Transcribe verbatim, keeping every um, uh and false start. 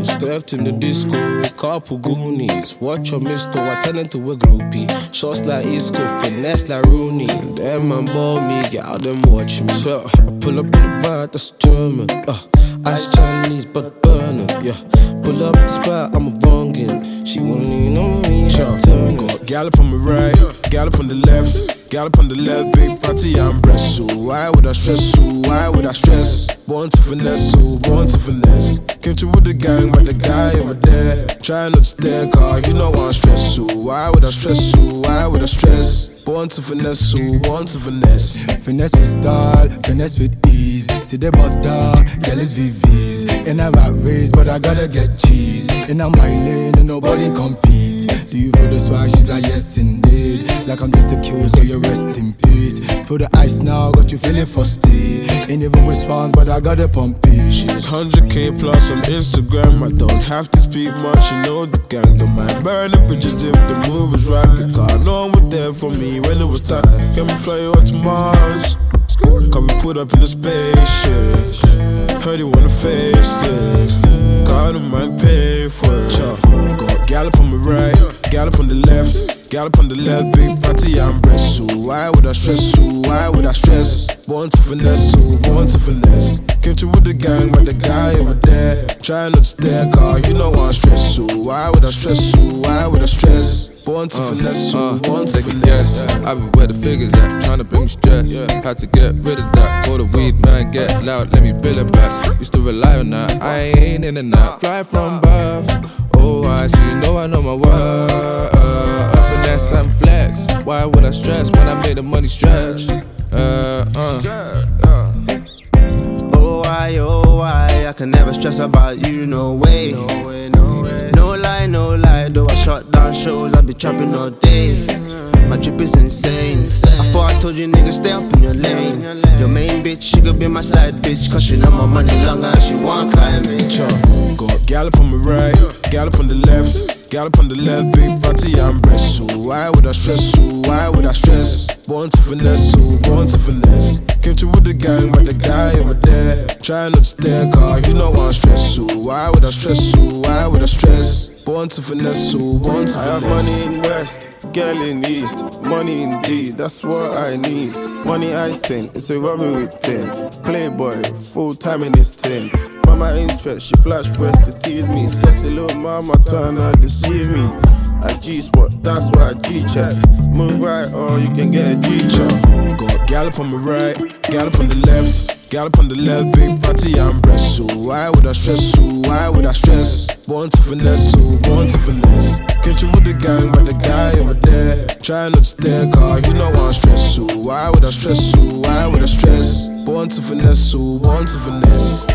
Stepped in the disco, couple goonies. Watch your mister, I turn into a groupie. Shots like Isco, finesse like Rooney. Them man ball me, get out them watch me. So, I pull up in the ride, that's German. Uh, Ice Chinese, but burner, yeah. Pull up the spot, I'm a wrongin'. She won't lean on me, she'll turn it. Gallop on my right, gallop on the left. Gallop on the left, big party, I'm breast. So why would I stress? So why would I stress? Born to finesse, so born to finesse. Came to with the gang, but the guy over there trying not to stare, car, you know I'm stressed. So why would I stress? So why would I stress? Born to finesse, so born to finesse. Finesse with style, finesse with ease. See the bust down, girl is V Vs. In a rat race, but I gotta get cheese. In a my lane, and nobody competes. Do you feel the swag? She's like, yes indeed. Like I'm just a kill, so you rest in peace. Feel the ice now, got you feeling frosty. Ain't even with swans, but I gotta pump it. She's one hundred K plus on Instagram. I don't have to speak much, you know the gang. Don't mind burning bridges if the move is right. Because no one was there for me when it was time. Can we fly out to Mars? Cause we put up in the spaceship. Heard you wanna face this. God don't mind pay for it. Got gallop on my right, gallop on the left. Gallop on the left, big party, I'm breast. So why would I stress? So why would I stress? Born to finesse, so born to finesse. Came to with the gang, but the guy over there trying not to stare, car, you know I'm stressed. So why would I stress? So why would I stress? Born to uh, finesse, so uh, born to finesse. I be where the figures at, trying to bring me stress. Yeah. Had to get rid of that. Call the weed man, get loud, let me build it back. Used to rely on that, I ain't in and out. Fly from birth, oh I so you know I know my worth. Finesse and flex, why would I stress when I made the money stretch? Uh, uh. Oh why, oh why, I can never stress about you, no way. No way, no way. No lie, no lie, though I shut down shows, I be trapping all day. My drip is insane. I thought I told you niggas stay up in your lane. Your main bitch, she could be my side bitch. Cause she know my money longer and she want climbing. Got gallop on my right, gallop on the left. Gallop on the left, big party, I'm breast. So why would I stress? So why would I stress? Born to finesse, so born to finesse. Came to with the gang, but the guy over there trying not to stare, car, you know I'm stressed. So why would I stress? So why would I stress? Born to finesse, so born to finesse. I have money in West, girl in East. Money indeed, that's what I need. Money I sing, it's a robbery with ten. Playboy, full time in this ten. For my interest, she flash breast to tease me. Sexy little mama trying to deceive me. A G-spot, that's why I G-checked. Move right or you can get a G-check. Got gallop on my right, gallop on the left. Gallop on the left, big party, I'm breast. So why would I stress? So why would I stress? Born to finesse, so born to finesse. Came to with the gang, but the guy over there trying not to stare, car, you know I'm stressed. So why would I stress? So why would I stress? Born to finesse, so born to finesse.